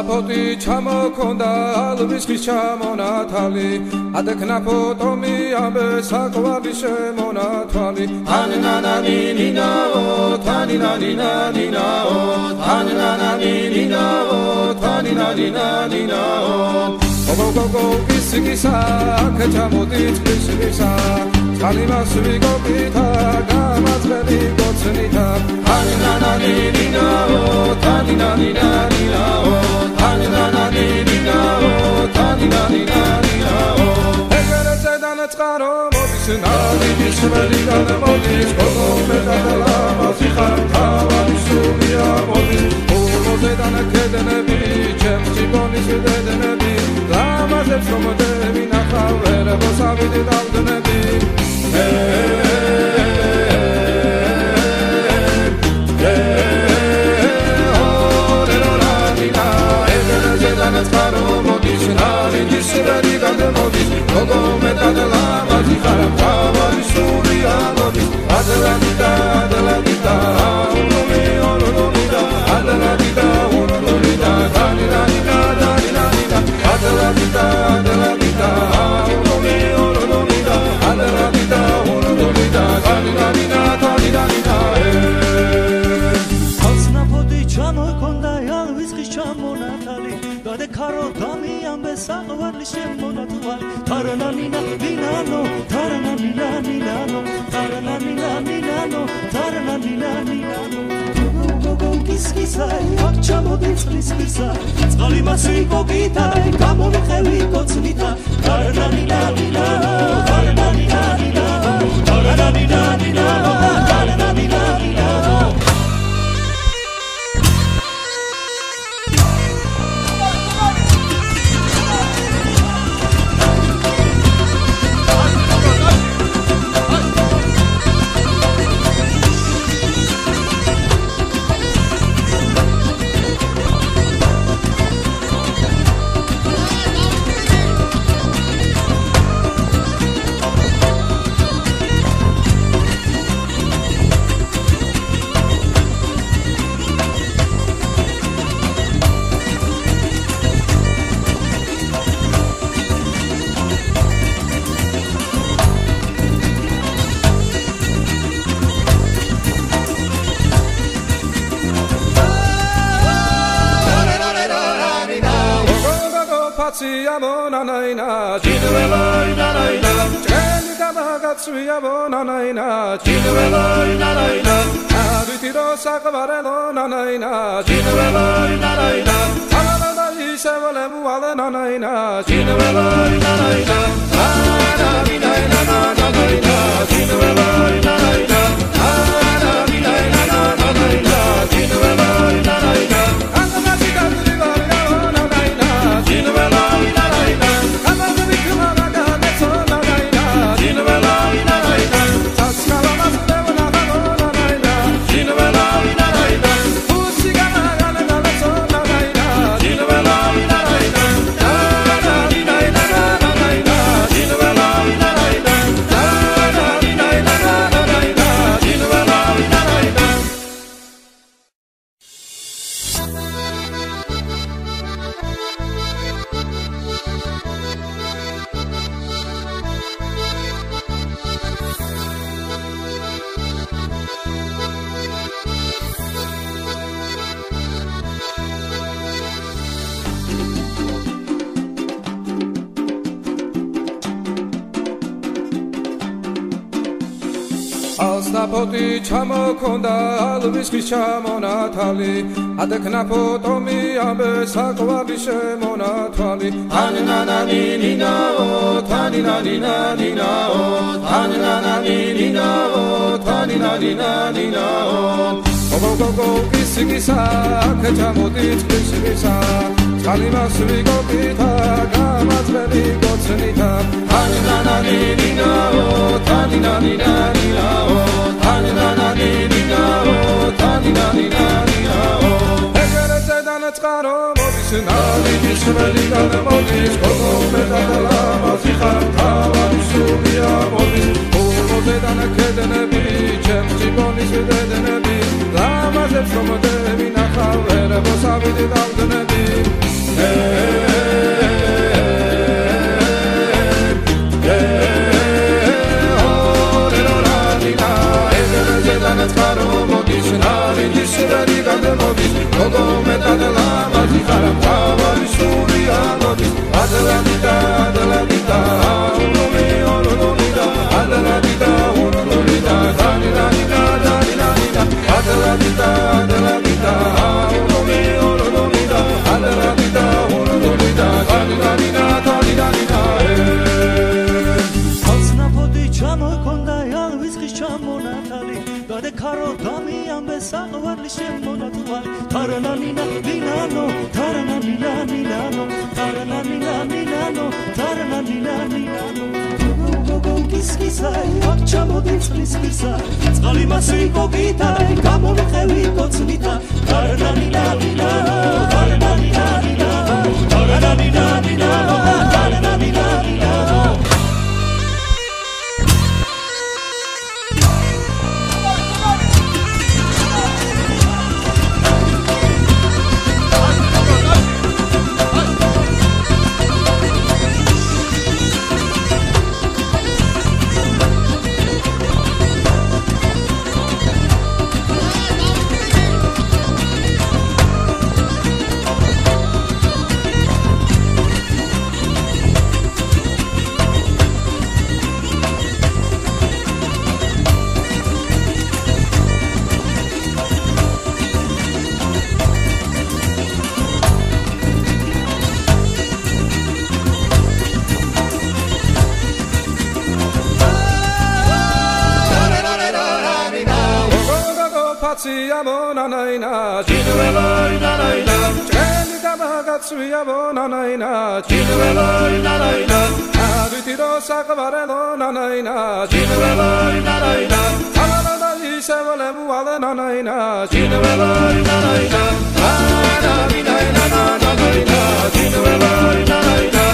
Snapoti ჩამოქონდა ალვის ხის ჩამონათალი ადექნაფოტომი ამბე საყვარლი შემონათვალი თანინანანინინაო თანინანინანინაო თანინანანინინაო თანინანინანინაო გოგოგოგო კისკისა ქეჩამოდი წყლისა წყალიმასვი გოგითა გამაძღები გოცნითა თანინანანინინაო თანინანინანინაო ეგრეზე დანაწყარო მოდის ნავიდის ველიდან მოდის გოგომე დადალამაზი ხარ თავარი სულია მოდის ულოზე დანაკედნები ჩემს ჯიბონის დედნები ლამაზებს რომ დები ნახავ ერებოს ავიდე დავდნები გოგომე დადალამაზი ხარ თავარი სულია მოდის ადალადიდა ადალადიდა ურომი ადალადიდა ურომი დანინანინა დანინანინა ადალადიდა ადალადიდა ურომი ადალადიდა ურომი დანინანინა დანინანინა ასნაფოდი ჩამოქონდა ალვის ხის ჩამონათალი გადეკარო დამიამბე საყვარლი შემონათვალი Tarananina ninano, tarananina ninano, tarananina ninano, tarananina ninano. Gogo kiskisai, akchamodi tslislisai, tsqalimasvi gogitai, gamonxevi gocnita, tarananina ninano, tarananina ninano, tarananina ninano, tarananina ninano. Monanaina, Chinuelaina, Chenikamagatsuya Monanaina, Chinuelaina, Abitiro Sakavarelo Nanaina, Chinuelaina, Amalada Ishavalemu Alananaina, Chinuelaina, Anabinaina, Nanaina, Chinuelaina, Anabinaina, Nanaina, Chinuelaina, Snapoti ჩამოქონდა ალვის ხის ჩამონათალი ადექნაფოტომი ამბე საყვარლი შემონათვალი თანინანანინინაო თანინანინანინაო თანინანანინინაო თანინანინანინაო გოგოგოგო კისკისა ქეჩამოდი წყლისა წყალიმასვი გოგითა გამაძღები გოცნითა თანინანანინინაო თანინანინანინაო ეგრეზე დანაწყარო მოდის ნავიდის ველიდან მოდის გოგომე დადალამაზი ხარ თავარი სულია მოდის ულოზე დანაკედნები ჩემს ჯიბონის დედნები ლამაზებს რომ დები ნახავ ერებოს ავიდე დავდნები tarananina ninano tarananina ninano tarananina ninano tarananina ninano Kiskisai, akchamodets liskisai, tsali masiko gitai, kamolchevi kotsvita, tarananina ninano, tarananina ninano, tarananina ninano, tarananina ninano. Siamo nanaina, Cinderella nanaina, Jenny Tamagatsuyamo nanaina, Cinderella nanaina, Avitiro Sakavarelo nanaina, Cinderella nanaina, Alana Isabella Walla nanaina, Cinderella nanaina, Nanaina nanaina, Cinderella nanaina.